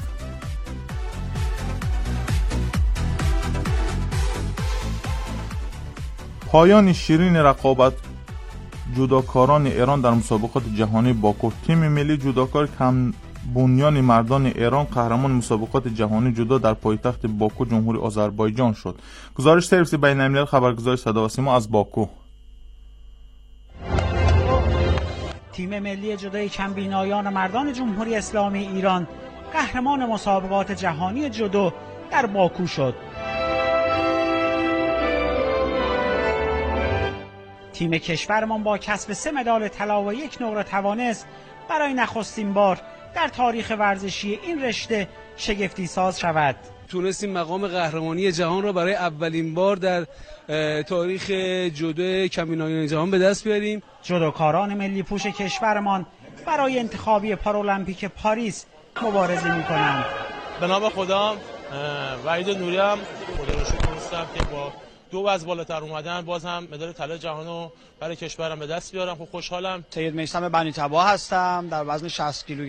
پایان شیرین رقابت جودوکاران ایران در مسابقات جهانی باکو. تیم ملی جودوکار کم بنیان مردان ایران قهرمان مسابقات جهانی جودو در پایتخت باکو جمهوری آذربایجان شد. گزارش سرویس بین الملل خبرگزاری صدا و سیما از باکو. تیم ملی جودوی کمبینایان مردان جمهوری اسلامی ایران قهرمان مسابقات جهانی جودو در باکو شد. تیم کشورمان با کسب 3 مدال طلا و 1 نقره توانست برای نخستین بار در تاریخ ورزشی این رشته شگفتی ساز شود. تونستیم مقام قهرمانی جهان را برای اولین بار در تاریخ جودو کمینایان جهان به دست بیاریم. جودوکاران ملی پوش کشورمان برای انتخابی پارالمپیک پاریس مبارزه می‌کنند. به نام خدا، وحید نوری هم خدا رو شکر هستم که با 2 وزن بالاتر اومدن باز هم مدال طلای جهانو برای کشورم به دست بیارم. خوشحالم. سید میثم بنی تبا هستم، در وزن 60 کیلوگرم